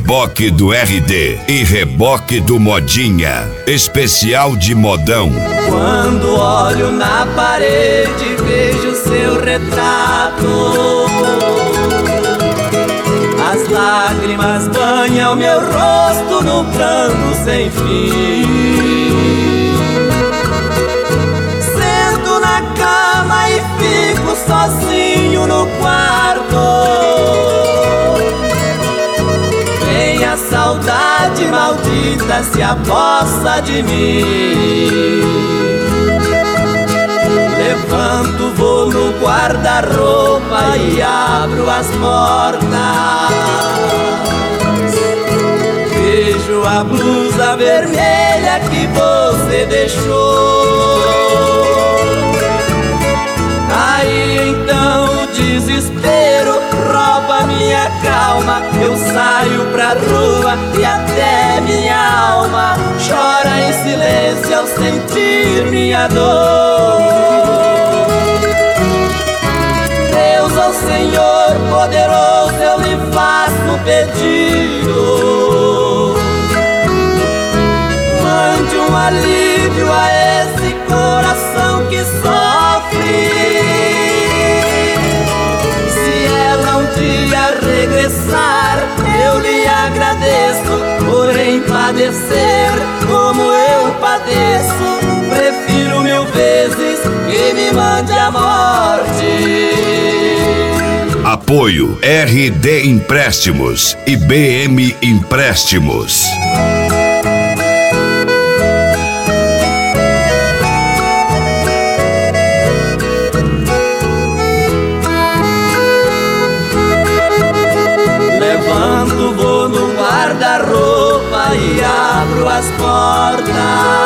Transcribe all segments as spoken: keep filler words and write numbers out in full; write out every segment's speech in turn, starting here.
Reboque do R D e Reboque do Modinha, especial de modão. Quando olho na parede vejo seu retrato, as lágrimas banham meu rosto no pranto sem fim. Sento na cama e fico sozinho no quarto. Vem a saudade maldita, se apossa de mim. Levanto, vou no guarda-roupa e abro as portas. Vejo a blusa vermelha que você deixou. Aí então o desespero rouba minha calma. Eu saio pra rua e até minha alma chora em silêncio ao sentir minha dor. Deus, ó Senhor poderoso, eu lhe faço um pedido. Mande um alívio a esse coração que sofre. Se ela um dia regressar, eu lhe agradeço. Porém padecer como eu padeço, prefiro mil vezes que me mande a morte. Apoio R D Empréstimos e B M Empréstimos. Levanto, vou no guarda-roupa e abro as portas.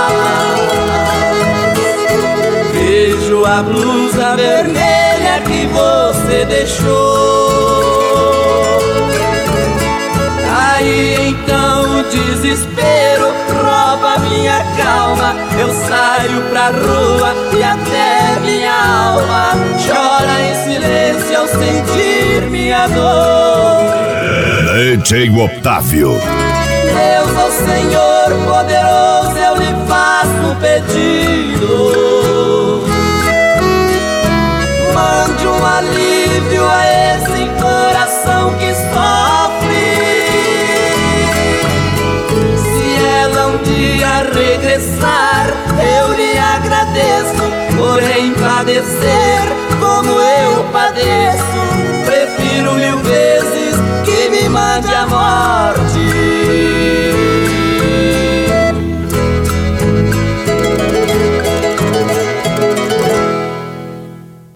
Vejo a blusa vermelha que você deixou. Aí então o desespero rouba minha calma. Eu saio pra rua e até minha alma chora em silêncio ao sentir minha dor. Leite Otávio. Deus, ó Senhor poderoso, eu lhe faço um pedido. Mande um alívio a esse coração que sofre. Se ela um dia regressar, eu lhe agradeço. Porém padecer como